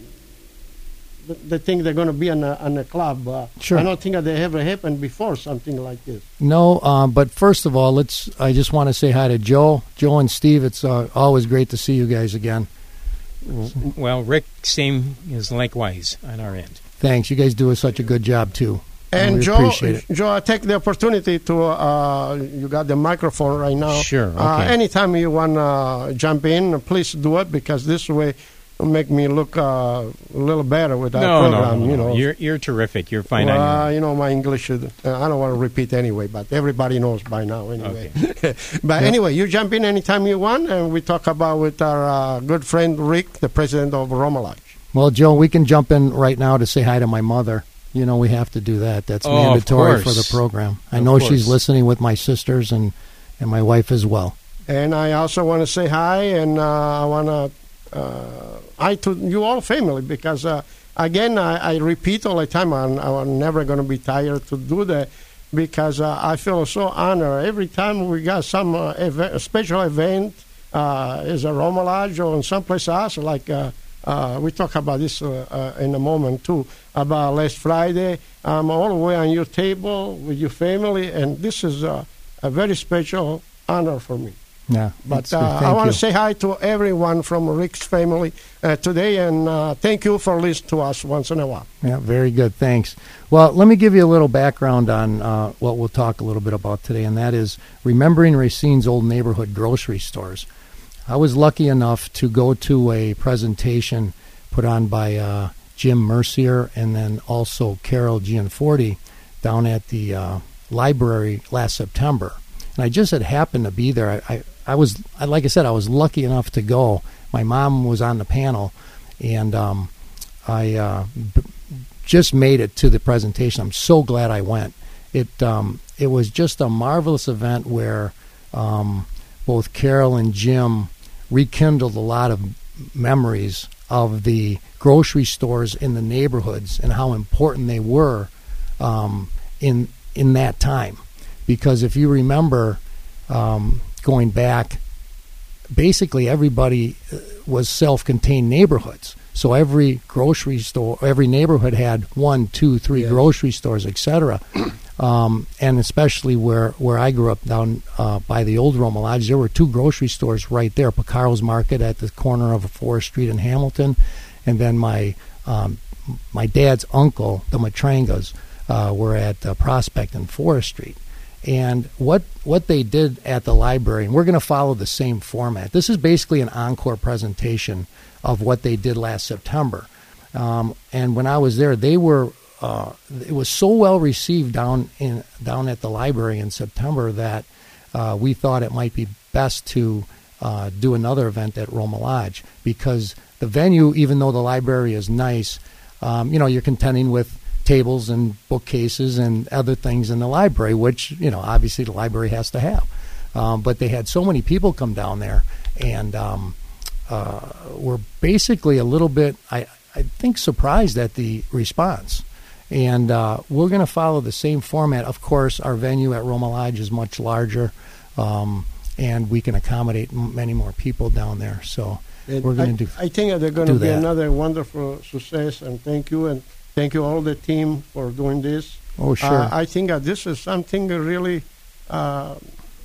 [SPEAKER 1] the, the thing they're going to be on a, on a club. Uh,
[SPEAKER 12] Sure.
[SPEAKER 1] I don't think that they ever happened before, something like this.
[SPEAKER 12] No, um, but first of all, let's. I just want to say hi to Joe, Joe and Steve. It's uh, always great to see you guys again.
[SPEAKER 5] Well, Rick, same is likewise on our end.
[SPEAKER 12] Thanks. You guys do such a good job too.
[SPEAKER 1] And
[SPEAKER 12] we
[SPEAKER 1] Joe,
[SPEAKER 12] appreciate it.
[SPEAKER 1] Joe, I take the opportunity to, uh, you got the microphone right now.
[SPEAKER 5] Sure,
[SPEAKER 1] Uh,
[SPEAKER 5] okay.
[SPEAKER 1] anytime you want to jump in, please do it, because this way will make me look uh, a little better with that
[SPEAKER 5] No, no,
[SPEAKER 1] program.
[SPEAKER 5] no,
[SPEAKER 1] you
[SPEAKER 5] no.
[SPEAKER 1] know,
[SPEAKER 5] You're you're terrific. You're fine
[SPEAKER 1] well,
[SPEAKER 5] on your
[SPEAKER 1] you know, my English, is, uh, I don't want to repeat anyway, but everybody knows by now anyway.
[SPEAKER 5] Okay.
[SPEAKER 1] But
[SPEAKER 12] Yeah.
[SPEAKER 1] anyway, you jump in anytime you want, and we talk about with our uh, good friend Rick, the president of Roma Lodge.
[SPEAKER 12] Well, Joe, we can jump in right now to say hi to my mother. You know, we have to do that. That's
[SPEAKER 5] Oh, of
[SPEAKER 12] mandatory for the
[SPEAKER 5] course.
[SPEAKER 12] program. I
[SPEAKER 5] Of
[SPEAKER 12] know she's
[SPEAKER 5] course.
[SPEAKER 12] listening with my sisters and, and my wife as well.
[SPEAKER 1] And I also want to say hi, and uh, I want to uh, hi to you all family, because uh, again, I, I repeat all the time, I'm, I'm never going to be tired to do that, because uh, I feel so honored every time we got some uh, event, a special event, uh, is a Roma Lodge or in someplace else, like uh, uh, we talk about this uh, uh, in a moment too, about last Friday. I'm all the way on your table with your family, and this is uh, a very special honor for me.
[SPEAKER 12] Yeah,
[SPEAKER 1] But
[SPEAKER 12] that's good.
[SPEAKER 1] uh, I
[SPEAKER 12] Thank
[SPEAKER 1] want
[SPEAKER 12] you.
[SPEAKER 1] to say hi to everyone from Rick's family uh, today, and uh, thank you for listening to us once in a while.
[SPEAKER 12] Yeah, very good. Thanks. Well, let me give you a little background on uh, what we'll talk a little bit about today, and that is remembering Racine's old neighborhood grocery stores. I was lucky enough to go to a presentation put on by uh, Jim Mercier and then also Carol Gianforti down at the uh, library last September. And I just had happened to be there. I, I, I was, I, like I said, I was lucky enough to go. My mom was on the panel, and um, I uh, b- just made it to the presentation. I'm so glad I went. It um, it was just a marvelous event where um, both Carol and Jim rekindled a lot of memories of the grocery stores in the neighborhoods and how important they were um, in in that time. Because if you remember, um, going back, basically everybody uh, was self-contained neighborhoods. So every grocery store, every neighborhood had one, two, three
[SPEAKER 1] Yes.
[SPEAKER 12] grocery stores, et cetera. Um, and especially where, where I grew up down uh, by the old Roma Lodge, there were two grocery stores right there. Picaro's Market at the corner of Forest Street in Hamilton, and then my um, my dad's uncle, the Matrangas, uh, were at uh, Prospect and Forest Street. And what what they did at the library, and we're going to follow the same format. This is basically an encore presentation of what they did last September. Um, and when I was there, they were uh, it was so well received down in down at the library in September that uh, we thought it might be best to uh, do another event at Roma Lodge, because the venue, even though the library is nice, um, you know, you're contending with tables and bookcases and other things in the library, which, you know, obviously the library has to have. Um, but they had so many people come down there, and um, uh, were basically a little bit, I, I think, surprised at the response. And uh, we're going to follow the same format. Of course, our venue at Roma Lodge is much larger, um, and we can accommodate m- many more people down there. So
[SPEAKER 1] And
[SPEAKER 12] we're going
[SPEAKER 1] I,
[SPEAKER 12] to do
[SPEAKER 1] I think that they're going to
[SPEAKER 12] do
[SPEAKER 1] be
[SPEAKER 12] that.
[SPEAKER 1] another wonderful success, and thank you, and thank you all the team for doing this.
[SPEAKER 12] Oh, sure.
[SPEAKER 1] Uh, I think that this is something really uh,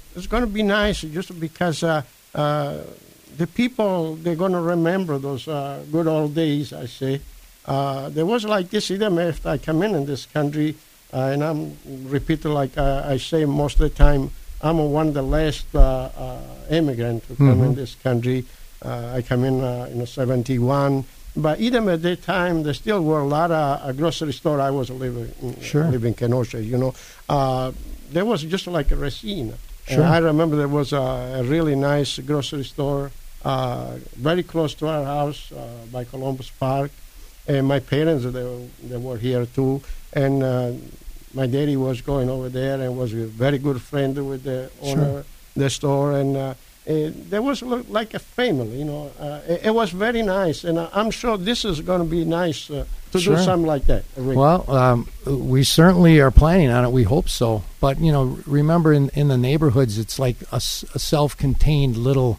[SPEAKER 1] it's going to be nice just because uh, uh, the people, they're going to remember those uh, good old days, I say. Uh, there was like this, even after I come in in this country, uh, and I'm repeating like uh, I say most of the time, I'm one of the last uh, uh, immigrants to come
[SPEAKER 12] Mm-hmm.
[SPEAKER 1] in this country. Uh, I come in uh, in seventy-one. But even at that time, there still were a lot of uh, grocery store. I was living in,
[SPEAKER 12] Sure.
[SPEAKER 1] living in Kenosha, you know. Uh, there was just like a Racine.
[SPEAKER 12] Sure.
[SPEAKER 1] And I remember there was a, a really nice grocery store uh, very close to our house uh, by Columbus Park. And my parents, they were, they were here too. And uh, my daddy was going over there and was a very good friend with the owner
[SPEAKER 12] Sure.
[SPEAKER 1] of the store. And uh, Uh, there was lo- like a family, you know. Uh, it, it was very nice, and uh, I'm sure this is going to be nice uh, to
[SPEAKER 12] Sure.
[SPEAKER 1] do something like that. Rick.
[SPEAKER 12] Well, um, we certainly are planning on it. We hope so. But, you know, remember in, in the neighborhoods, it's like a, s- a self-contained little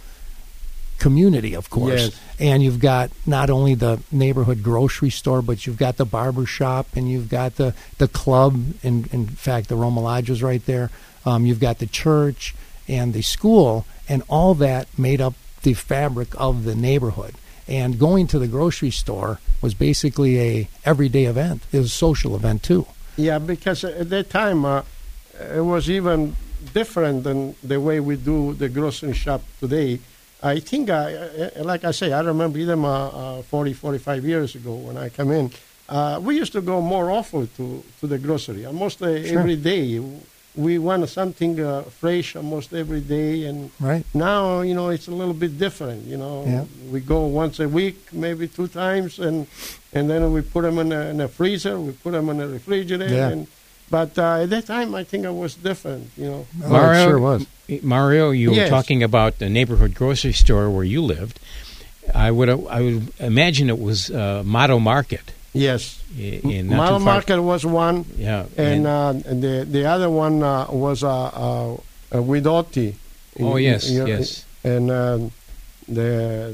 [SPEAKER 12] community, of course.
[SPEAKER 1] Yes.
[SPEAKER 12] And you've got not only the neighborhood grocery store, but you've got the barber shop, and you've got the, the club. In, in fact, the Roma Lodge is right there. Um, you've got the church and the school, and all that made up the fabric of the neighborhood. And going to the grocery store was basically a everyday event. It was a social event too.
[SPEAKER 1] Yeah, because at that time uh, it was even different than the way we do the grocery shop today. I think, I, uh, like I say, I remember even uh, uh, forty, forty-five years ago when I come in, uh, we used to go more often to, to the grocery, almost uh,
[SPEAKER 12] Sure.
[SPEAKER 1] every day. We want something uh, fresh almost every day, and
[SPEAKER 12] Right.
[SPEAKER 1] now, you know, it's a little bit different, you know.
[SPEAKER 12] Yeah.
[SPEAKER 1] We go once a week, maybe two times, and and then we put them in a, in a freezer, we put them in a refrigerator.
[SPEAKER 12] Yeah.
[SPEAKER 1] And, but uh, at that time, I think it was different, you know.
[SPEAKER 12] Oh, it sure was.
[SPEAKER 5] Mario, you
[SPEAKER 1] Yes.
[SPEAKER 5] were talking about the neighborhood grocery store where you lived. I would I would imagine it was uh, Motto Market.
[SPEAKER 1] Yes.
[SPEAKER 5] I- In not
[SPEAKER 1] Mile
[SPEAKER 5] too far-
[SPEAKER 1] Market was one,
[SPEAKER 5] Yeah,
[SPEAKER 1] and,
[SPEAKER 5] and-
[SPEAKER 1] uh, and the the other one uh, was uh, uh, uh, Guidotti.
[SPEAKER 5] Oh, yes,
[SPEAKER 1] You-
[SPEAKER 5] yes.
[SPEAKER 1] And um, the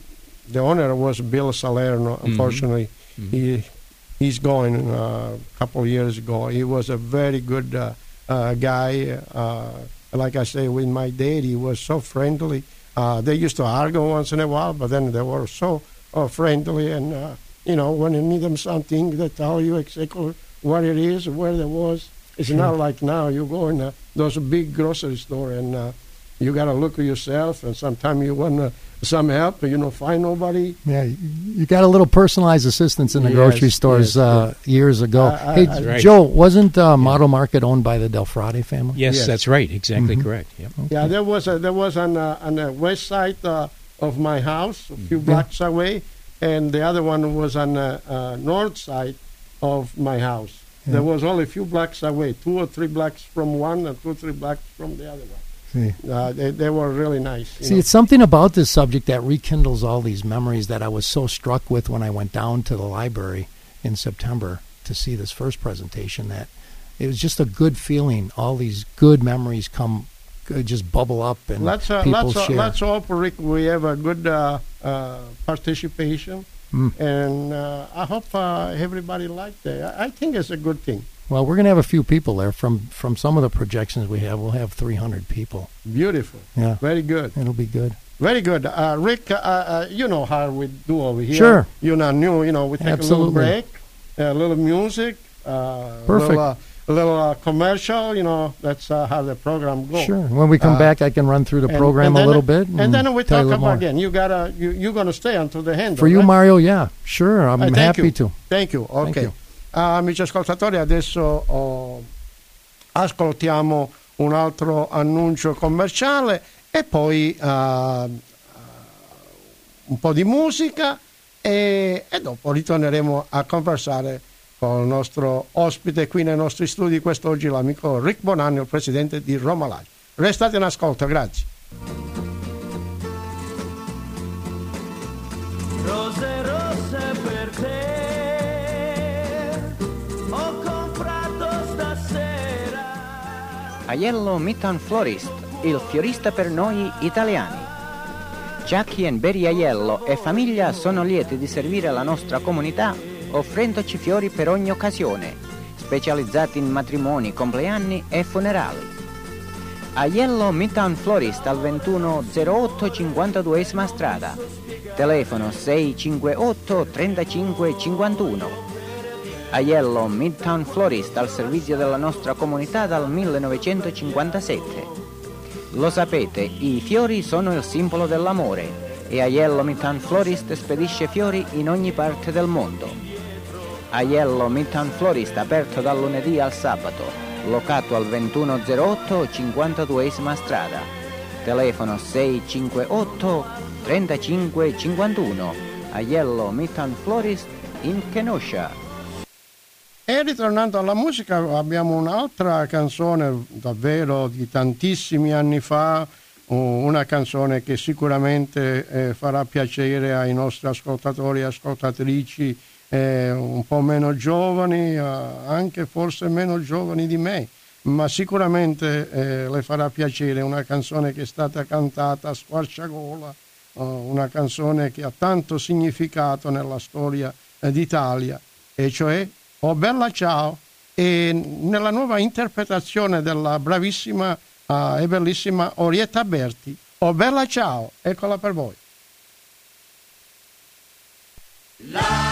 [SPEAKER 1] the owner was Bill Salerno. Unfortunately,
[SPEAKER 5] Mhm.
[SPEAKER 1] he he's going uh, a couple of years ago. He was a very good uh, uh, guy. Uh, like I say, with my dad, he was so friendly. Uh, they used to argue once in a while, but then they were so uh, friendly. And uh, you know, when you need them something, they tell you exactly what it is, where it was. It's
[SPEAKER 12] Sure.
[SPEAKER 1] not like now you go in uh, those big grocery store and uh, you got to look at yourself, and sometimes you want uh, some help, you know, find nobody.
[SPEAKER 12] Yeah, you you got a little personalized assistance in the
[SPEAKER 1] Yes,
[SPEAKER 12] grocery stores
[SPEAKER 1] yes,
[SPEAKER 12] uh, years ago.
[SPEAKER 1] I- I-
[SPEAKER 12] hey,
[SPEAKER 1] I-
[SPEAKER 5] Right.
[SPEAKER 12] Joe, wasn't uh, Model Market owned by the Del Frade family?
[SPEAKER 5] Yes,
[SPEAKER 1] Yes.
[SPEAKER 5] that's right. Exactly
[SPEAKER 12] Mhm.
[SPEAKER 5] correct. Yep.
[SPEAKER 1] Yeah, there was a, there was on uh, on the west side uh, of my house, a few blocks away, and the other one was on the uh, north side of my house.
[SPEAKER 12] Yeah.
[SPEAKER 1] There was only a few blocks away, two or three blocks from one and two or three blocks from the other one.
[SPEAKER 12] See.
[SPEAKER 1] Uh, they, they were really nice. you
[SPEAKER 12] See,
[SPEAKER 1] know.
[SPEAKER 12] it's something about this subject that rekindles all these memories that I was so struck with when I went down to the library in September to see this first presentation, that it was just a good feeling. All these good memories come, uh, just bubble up, and
[SPEAKER 1] Let's uh,
[SPEAKER 12] people
[SPEAKER 1] let's uh,
[SPEAKER 12] share.
[SPEAKER 1] let's hope, Rick, we have a good uh, uh, participation,
[SPEAKER 12] Mm.
[SPEAKER 1] and uh, I hope uh, everybody liked it. I, I think it's a good thing.
[SPEAKER 12] Well, we're going to have a few people there. From from some of the projections we have, we'll have three hundred people.
[SPEAKER 1] Beautiful.
[SPEAKER 12] Yeah.
[SPEAKER 1] Very good.
[SPEAKER 12] It'll be good.
[SPEAKER 1] Very good. Uh, Rick, uh, uh, you know how we do over here.
[SPEAKER 12] Sure.
[SPEAKER 1] You're not new. You know, we take
[SPEAKER 12] Absolutely.
[SPEAKER 1] a little break, a little music, uh,
[SPEAKER 12] Perfect.
[SPEAKER 1] a little, uh, a little uh, commercial. You know, that's uh, how the program goes.
[SPEAKER 12] Sure. When we come
[SPEAKER 1] Uh,
[SPEAKER 12] back, I can run through the
[SPEAKER 1] and-
[SPEAKER 12] program
[SPEAKER 1] and
[SPEAKER 12] a
[SPEAKER 1] then-
[SPEAKER 12] little bit.
[SPEAKER 1] And, then we
[SPEAKER 12] tell you
[SPEAKER 1] talk
[SPEAKER 12] a little
[SPEAKER 1] about
[SPEAKER 12] more.
[SPEAKER 1] again. You gotta, you, you're gonna stay until the end.
[SPEAKER 12] For you,
[SPEAKER 1] right?
[SPEAKER 12] Mario, yeah. Sure. I'm
[SPEAKER 1] Uh, thank
[SPEAKER 12] happy
[SPEAKER 1] you.
[SPEAKER 12] to.
[SPEAKER 1] Thank you.
[SPEAKER 12] Thank
[SPEAKER 1] Ok.
[SPEAKER 12] you.
[SPEAKER 1] Ah, amici ascoltatori, adesso oh, ascoltiamo un altro annuncio commerciale e poi ah, un po' di musica e, e dopo ritorneremo a conversare con il nostro ospite qui nei nostri studi, quest'oggi l'amico Rick Bonanno, il presidente di Roma Lodge. Restate in ascolto, grazie.
[SPEAKER 11] Rose rosse per te ho comprato stasera.
[SPEAKER 13] Aiello Midtown Florist, il fiorista per noi italiani. Jackie and Barry Aiello e famiglia sono lieti di servire la nostra comunità offrendoci fiori per ogni occasione, specializzati in matrimoni, compleanni e funerali. Aiello Midtown Florist al ventuno zero otto cinquantaduesima strada. Telefono sei cinque otto trentacinque cinquantuno. Aiello Midtown Florist al servizio della nostra comunità dal millenovecentocinquantasette. Lo sapete, i fiori sono il simbolo dell'amore e Aiello Midtown Florist spedisce fiori in ogni parte del mondo. Aiello Midtown Florist aperto dal lunedì al sabato, locato al ventuno zero otto cinquantaduesima strada. Telefono sei cinque otto trentacinque cinquantuno. Aiello Midtown Florist in Kenosha.
[SPEAKER 1] E ritornando alla musica abbiamo un'altra canzone davvero di tantissimi anni fa, una canzone che sicuramente eh, farà piacere ai nostri ascoltatori e ascoltatrici eh, un po' meno giovani, eh, anche forse meno giovani di me, ma sicuramente eh, le farà piacere, una canzone che è stata cantata a squarciagola, eh, una canzone che ha tanto significato nella storia eh, d'Italia, e cioè Oh Bella Ciao, e nella nuova interpretazione della bravissima uh, e bellissima Orietta Berti, Oh Bella Ciao, eccola per voi.
[SPEAKER 10] La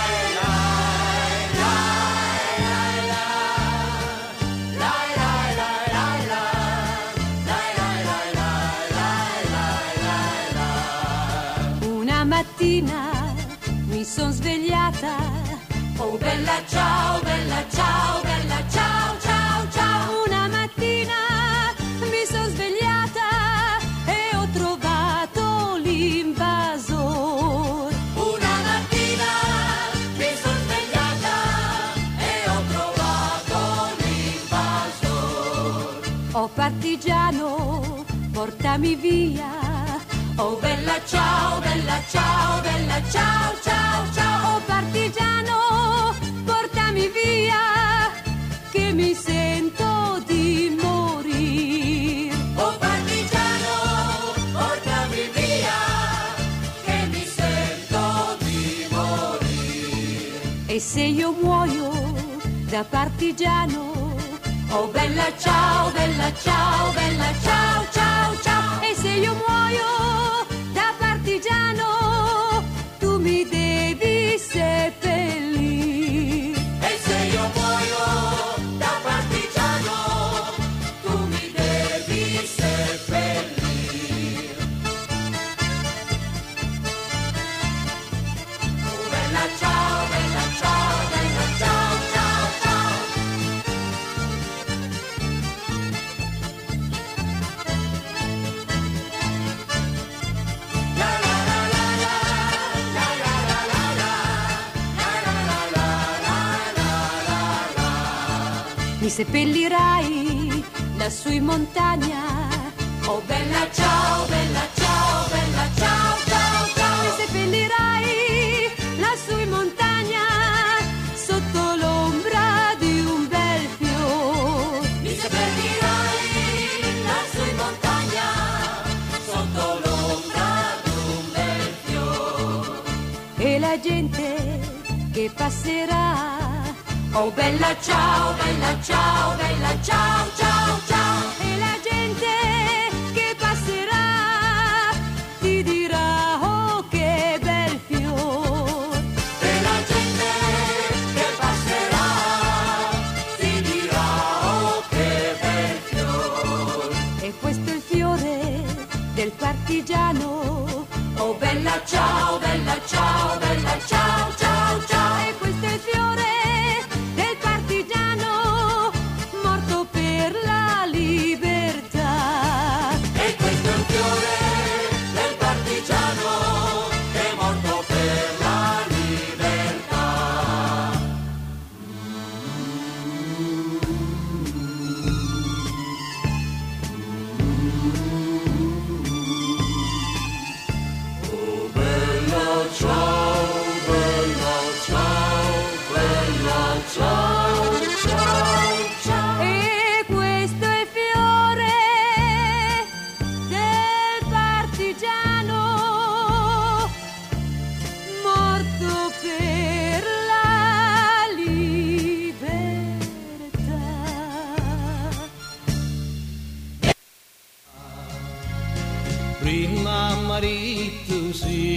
[SPEAKER 14] mattina mi son svegliata, oh bella ciao, bella ciao, bella ciao, ciao, ciao. Una mattina mi son svegliata e ho trovato l'invasor.
[SPEAKER 10] Una mattina mi son svegliata e ho trovato l'invasor.
[SPEAKER 14] Oh partigiano, portami via. Oh bella ciao, bella ciao, bella ciao, ciao, ciao. Oh partigiano, portami via, che mi sento di morire.
[SPEAKER 10] Oh partigiano, portami via, che mi sento di morire.
[SPEAKER 14] E se io muoio da partigiano,
[SPEAKER 10] oh bella ciao, bella ciao, bella ciao, ciao, ciao.
[SPEAKER 14] E se io muoio da partigiano, tu mi devi seppellire.
[SPEAKER 10] E se io muoio da partigiano, tu mi devi seppellire. Oh bella ciao, bella ciao, bella ciao, ciao, ciao.
[SPEAKER 14] Mi seppellirai lassù in montagna.
[SPEAKER 10] Oh bella ciao, bella ciao, bella ciao, ciao, ciao.
[SPEAKER 14] Mi seppellirai lassù in montagna, sotto l'ombra di un bel fiore.
[SPEAKER 10] Mi seppellirai lassù in montagna, sotto l'ombra di un bel fiore.
[SPEAKER 14] E la gente che passerà,
[SPEAKER 10] oh bella ciao, bella ciao, bella ciao, ciao, ciao.
[SPEAKER 14] e la gente che passerà ti dirà oh che bel fiore.
[SPEAKER 10] E la gente che passerà ti dirà oh che bel fiore.
[SPEAKER 14] E questo è il fiore del partigiano.
[SPEAKER 10] Oh bella ciao, bella ciao, bella ciao, ciao, ciao.
[SPEAKER 14] E questo è il fiore del partigiano morto per la libertà.
[SPEAKER 10] E questo è il fiore del partigiano che è morto per la libertà. Oh bella ciao, bella
[SPEAKER 2] prima marito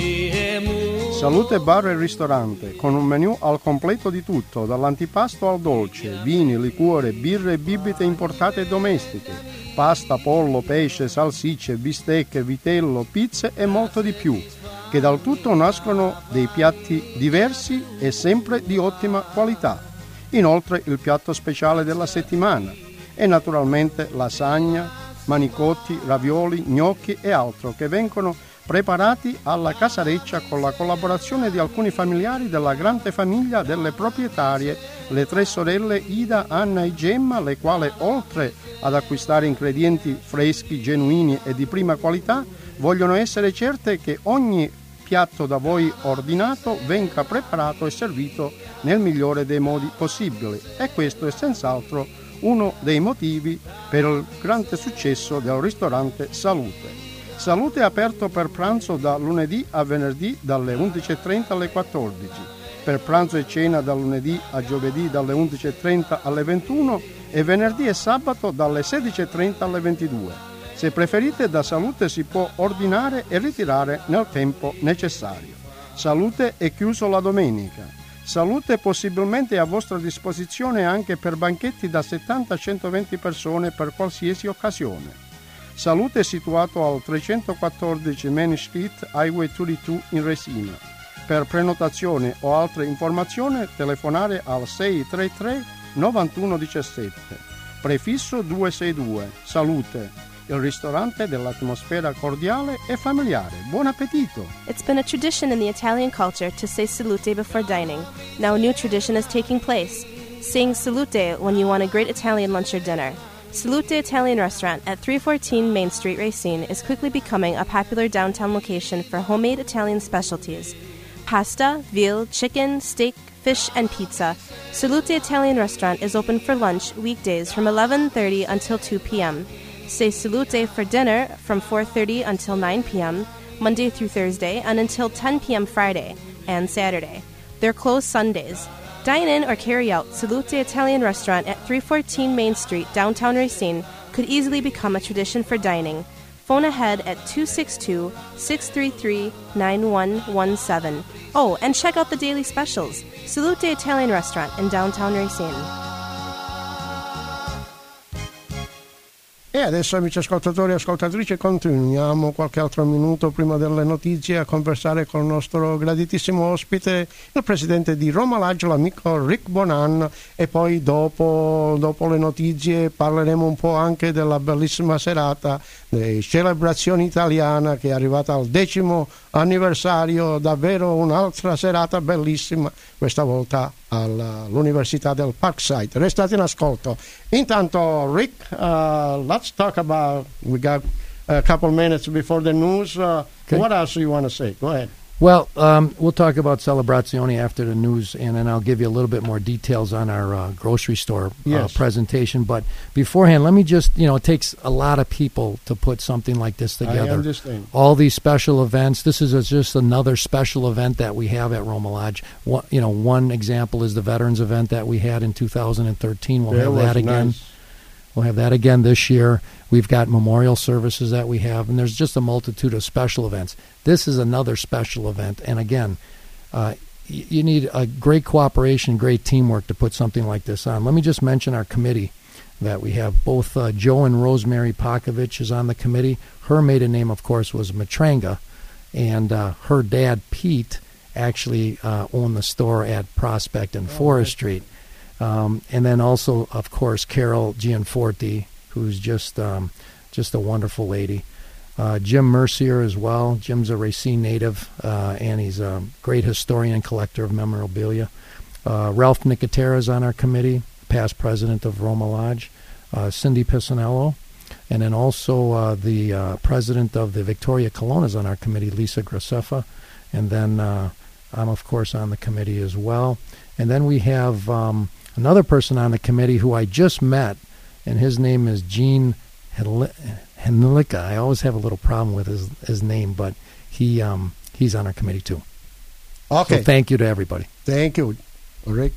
[SPEAKER 2] siamo.
[SPEAKER 1] Salute Bar e Ristorante, con un menù al completo di tutto, dall'antipasto al dolce, vini, liquore, birre e bibite importate e domestiche, pasta, pollo, pesce, salsicce, bistecche, vitello, pizze e molto di più, che dal tutto nascono dei piatti diversi e sempre di ottima qualità. Inoltre il piatto speciale della settimana e naturalmente lasagna, manicotti, ravioli, gnocchi e altro che vengono preparati alla casareccia con la collaborazione di alcuni familiari della grande famiglia delle proprietarie, le tre sorelle Ida, Anna e Gemma, le quali oltre ad acquistare ingredienti freschi, genuini e di prima qualità, vogliono essere certe che ogni piatto da voi ordinato venga preparato e servito nel migliore dei modi possibili, e questo è senz'altro uno dei motivi per il grande successo del ristorante Salute. Salute è aperto per pranzo da lunedì a venerdì dalle undici e trenta alle quattordici, per pranzo e cena da lunedì a giovedì dalle undici e trenta alle ventuno e venerdì e sabato dalle sedici e trenta alle ventidue. Se preferite, da Salute si può ordinare e ritirare nel tempo necessario. Salute è chiuso la domenica. Salute possibilmente è a vostra disposizione anche per banchetti da settanta a centoventi persone per qualsiasi occasione. Salute è situato al trecentoquattordici Main Street, Highway ventidue in Resina. Per prenotazione o altre informazioni telefonare al sei tre tre nove uno uno sette, prefisso duecentosessantadue. Salute, il ristorante dell'atmosfera cordiale e familiare. Buon appetito!
[SPEAKER 15] It's been a tradition in the Italian culture to say salute before dining. Now a new tradition is taking place, saying salute when you want a great Italian lunch or dinner. Salute Italian Restaurant at three fourteen Main Street, Racine is quickly becoming a popular downtown location for homemade Italian specialties. Pasta, veal, chicken, steak, fish, and pizza. Salute Italian Restaurant is open for lunch weekdays from eleven thirty until two p.m. Say salute for dinner from four thirty until nine p.m., Monday through Thursday, and until ten p.m. Friday and Saturday. They're closed Sundays. Dine in or carry out. Salute Italian Restaurant at three fourteen Main Street, downtown Racine, could easily become a tradition for dining. Phone ahead at two six two, six three three, nine one one seven. Oh, and check out the daily specials. Salute Italian Restaurant in downtown Racine.
[SPEAKER 1] E adesso, amici ascoltatori e ascoltatrici, continuiamo qualche altro minuto prima delle notizie a conversare con il nostro graditissimo ospite, il presidente di Roma Lodge, l'amico Rick Bonan, e poi dopo, dopo le notizie parleremo un po' anche della bellissima serata di celebrazione italiana che è arrivata al decimo anniversario, davvero un'altra serata bellissima, questa volta all'Università del Parkside. Restate in ascolto. Intanto, Rick, uh, let's talk about, we got a couple minutes before the news. Uh, okay. What else do you want to say? Go ahead.
[SPEAKER 12] Well, um, we'll talk about Celebrazione after the news, and then I'll give you a little bit more details on our uh, grocery store
[SPEAKER 1] yes.
[SPEAKER 12] uh, presentation. But beforehand, let me just, you know, it takes a lot of people to put something like this together.
[SPEAKER 1] I understand.
[SPEAKER 12] All these special events. This is a, just another special event that we have at Roma Lodge. One, you know, one example is the Veterans event that we had in two thousand thirteen. We'll
[SPEAKER 1] that
[SPEAKER 12] have that again.
[SPEAKER 1] Nice.
[SPEAKER 12] We'll have that again this year. We've got memorial services that we have, and there's just a multitude of special events. This is another special event, and again, uh, y- you need a great cooperation, great teamwork to put something like this on. Let me just mention our committee that we have. Both uh, Joe and Rosemary Pakovich is on the committee. Her maiden name, of course, was Matranga, and uh, her dad, Pete, actually uh, owned the store at Prospect and Forest Street. Um, and then also, of course, Carol Gianforti, who's just um, just a wonderful lady. Uh, Jim Mercier as well. Jim's a Racine native, uh, and he's a great historian and collector of memorabilia. Uh, Ralph Nicotera is on our committee, past president of Roma Lodge. Uh, Cindy Pisanello. And then also uh, the uh, president of the Victoria Colonna is on our committee, Lisa Grossefa. And then uh, I'm, of course, on the committee as well. And then we have um, another person on the committee who I just met, and his name is Gene Henlika. I always have a little problem with his, his name, but he um, he's on our committee too.
[SPEAKER 1] Okay.
[SPEAKER 12] So thank you to everybody.
[SPEAKER 1] Thank you, Rick.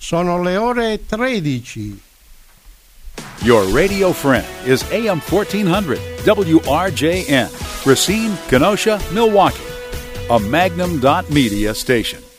[SPEAKER 1] Sono le ore tredici.
[SPEAKER 16] Your radio friend is A M fourteen hundred W R J N, Racine, Kenosha, Milwaukee, a Magnum dot media station.